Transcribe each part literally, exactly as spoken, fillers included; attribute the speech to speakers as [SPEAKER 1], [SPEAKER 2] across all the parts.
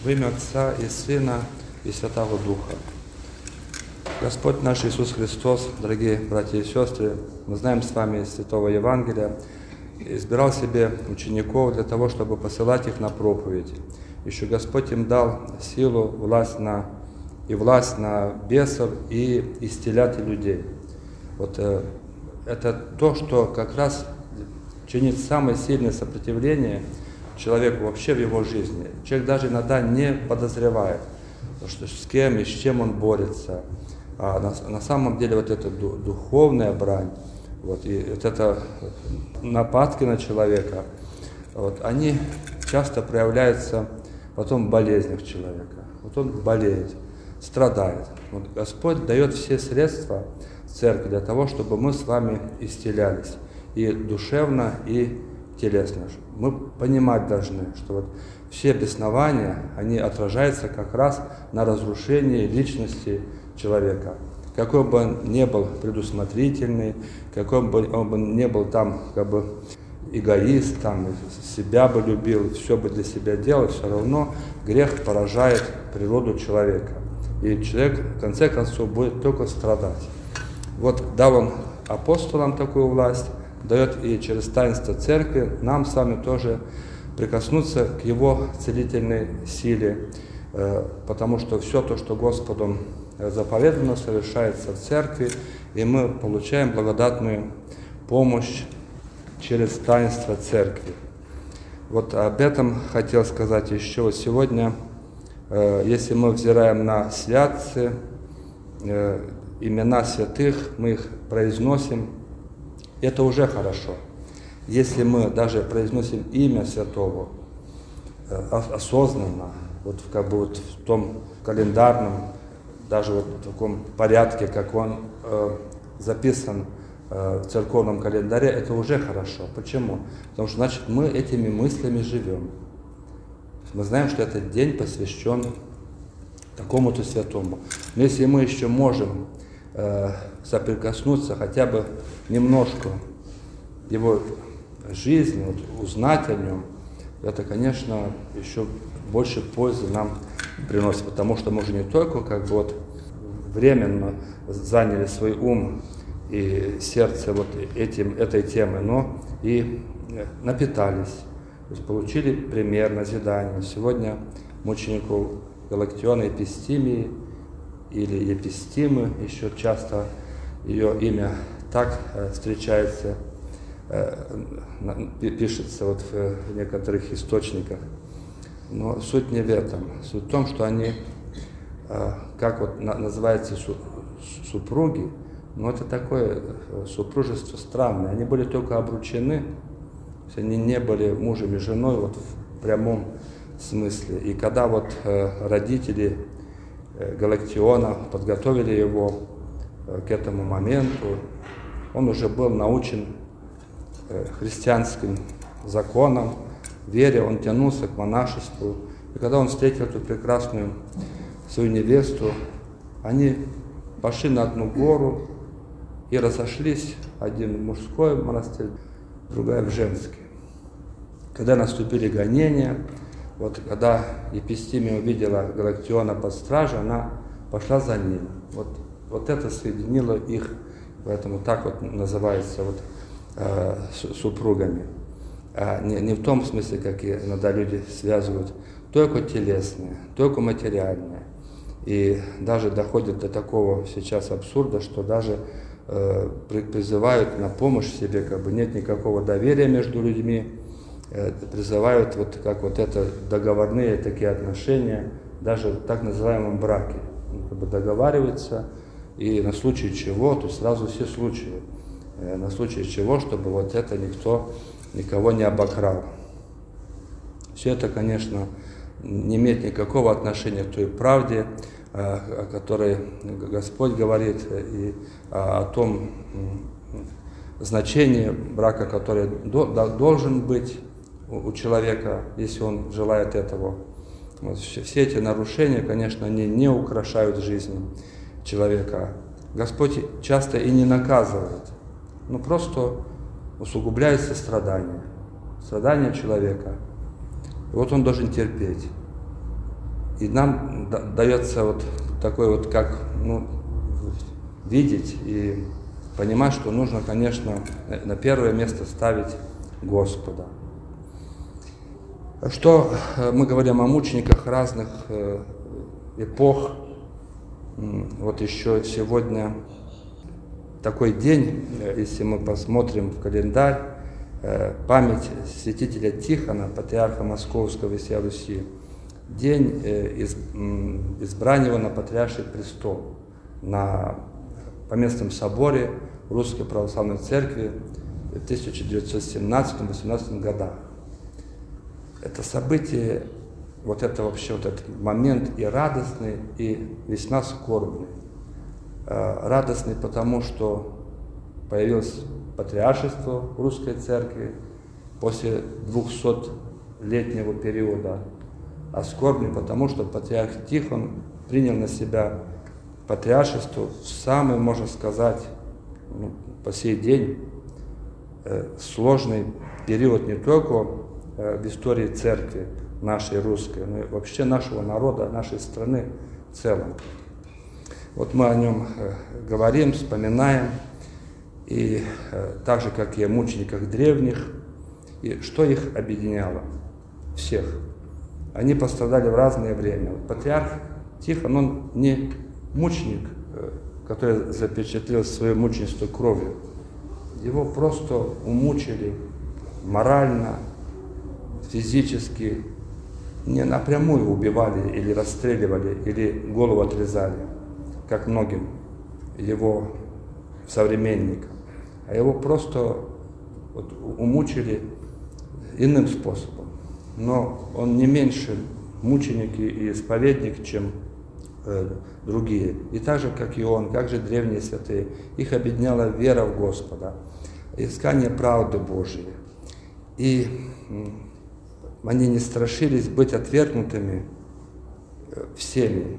[SPEAKER 1] Во имя Отца и Сына и Святого Духа. Господь наш Иисус Христос, дорогие братья и сестры, мы знаем с вами из Святого Евангелия, избирал себе учеников для того, чтобы посылать их на проповедь. Еще Господь им дал силу, власть на, и власть на бесов и исцелять людей. Вот э, это то, что как раз чинит самое сильное сопротивление человеку вообще в его жизни. Человек даже иногда не подозревает, что, с кем и с чем он борется. А на, на самом деле вот эта духовная брань, вот, и вот это нападки на человека, вот, они часто проявляются потом в болезнях человека. Вот он болеет, страдает. Вот Господь дает все средства церкви для того, чтобы мы с вами исцелялись и душевно, и телесно. Мы понимать должны, что вот все беснования, они отражаются как раз на разрушении личности человека. Какой бы он ни был предусмотрительный, какой бы он бы не был там как бы эгоист, там, себя бы любил, все бы для себя делал, все равно грех поражает природу человека. И человек в конце концов будет только страдать. Вот дал он апостолам такую власть, дает и через таинство церкви нам с вами тоже прикоснуться к его целительной силе, потому что все то, что Господом заповедано, совершается в церкви, и мы получаем благодатную помощь через таинство церкви. Вот об этом хотел сказать еще. Вот сегодня, если мы взираем на святцы, имена святых, мы их произносим, это уже хорошо. Если мы даже произносим имя святого осознанно, вот как бы вот в том календарном, даже вот в таком порядке, как он э, записан э, в церковном календаре, это уже хорошо. Почему? Потому что, значит, мы этими мыслями живем. Мы знаем, что этот день посвящен такому-то святому. Но если мы еще можем э, соприкоснуться хотя бы немножко его жизни, вот, узнать о нем, это, конечно, еще больше пользы нам приносит, потому что мы уже не только как бы вот временно заняли свой ум и сердце вот этим, этой темой, но и напитались, то есть получили пример, назидание. Сегодня мучеников Галактиона Епистимии или Епистимы, еще часто ее имя так встречается, пишется вот в некоторых источниках. Но суть не в этом. Суть в том, что они, как вот называется, супруги, но это такое супружество странное. Они были только обручены, то есть они не были мужем и женой вот в прямом смысле. И когда вот родители Галактиона подготовили его к этому моменту, он уже был научен христианским законам, вере, он тянулся к монашеству. И когда он встретил эту прекрасную свою невесту, они пошли на одну гору и разошлись, один в мужской монастырь, другая в женский. Когда наступили гонения, вот когда Епистимия увидела Галактиона под стражей, она пошла за ним. Вот, вот это соединило их, поэтому так вот называется вот, э, супругами. А не, не в том смысле, как иногда люди связывают, только телесное, только материальное. И даже доходит до такого сейчас абсурда, что даже э, призывают на помощь себе, как бы нет никакого доверия между людьми, э, призывают вот как вот это договорные такие отношения, даже в так называемом браке. Как бы договариваются, и на случай чего, то есть сразу все случаи, э, на случай чего, чтобы вот это никто никого не обокрал. Все это, конечно, не имеет никакого отношения к той правде, о которой Господь говорит, и о том значении брака, который должен быть у человека, если он желает этого. Вот все эти нарушения, конечно, они не украшают жизнь человека. Господь часто и не наказывает, но просто усугубляется страдание, страдание человека. И вот он должен терпеть. И нам дается вот такой вот, как, ну, видеть и понимать, что нужно, конечно, на первое место ставить Господа. Что мы говорим о мучениках разных эпох. Вот еще сегодня такой день, если мы посмотрим в календарь, память святителя Тихона, патриарха Московского и всей Руси, день избрания его на патриарший престол на Поместном соборе Русской Православной Церкви в тысяча девятьсот семнадцатом — восемнадцатом годах. Это событие, вот это вообще вот этот момент и радостный, и весьма скорбный. Радостный потому, что появилось патриаршество в Русской Церкви после двухсотлетнего периода, а скорбный потому, что патриарх Тихон принял на себя патриаршество в самый, можно сказать, ну, по сей день э, сложный период не только э, в истории церкви нашей русской, но и вообще нашего народа, нашей страны в целом. Вот мы о нем э, говорим, вспоминаем, и э, так же, как и о мучениках древних, и что их объединяло? Всех. Они пострадали в разное время. Вот патриарх Тихон, он не мученик, который запечатлел свое мученичество кровью. Его просто умучили морально, физически, не напрямую убивали или расстреливали, или голову отрезали, как многим его современникам. А его просто вот умучили иным способом. Но он не меньше мученик и исповедник, чем э, другие. И так же, как и он, как же древние святые, их объединяла вера в Господа, искание правды Божией. И э, они не страшились быть отвергнутыми э, всеми,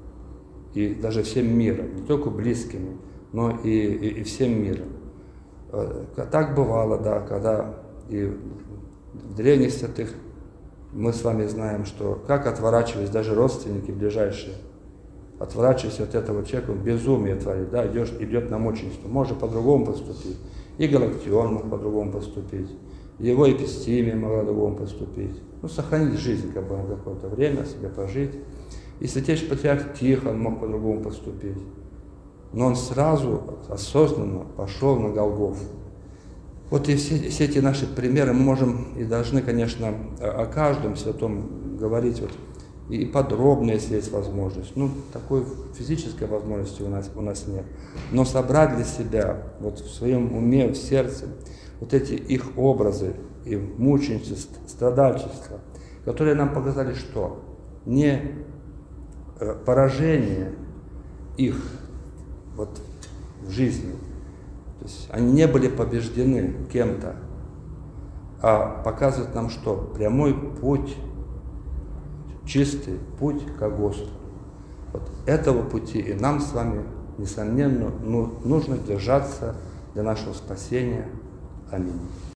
[SPEAKER 1] и даже всем миром, не только близкими, но и, и, и всем миром. Э, так бывало, да, когда и в древних святых мы с вами знаем, что как отворачивались даже родственники ближайшие, отворачиваясь от этого человека, безумие творит, да, идешь, идет на мученичество, может по-другому поступить. И Галактион мог по-другому поступить, его Епистимия могла по-другому поступить. Ну, сохранить жизнь как бы на какое-то время, себе пожить. И святейший патриарх Тихон мог по-другому поступить. Но он сразу, осознанно пошел на Голгофу. Вот и все, все эти наши примеры мы можем и должны, конечно, о каждом святом говорить вот, и подробно, если есть возможность. Ну, такой физической возможности у нас, у нас нет. Но собрать для себя вот в своем уме, в сердце вот эти их образы и мученичество, страдальчество, которые нам показали что? Не поражение их вот в жизни. То есть они не были побеждены кем-то, а показывают нам что? Прямой путь, чистый путь к Господу. Вот этого пути и нам с вами, несомненно, ну, нужно держаться для нашего спасения. Аминь.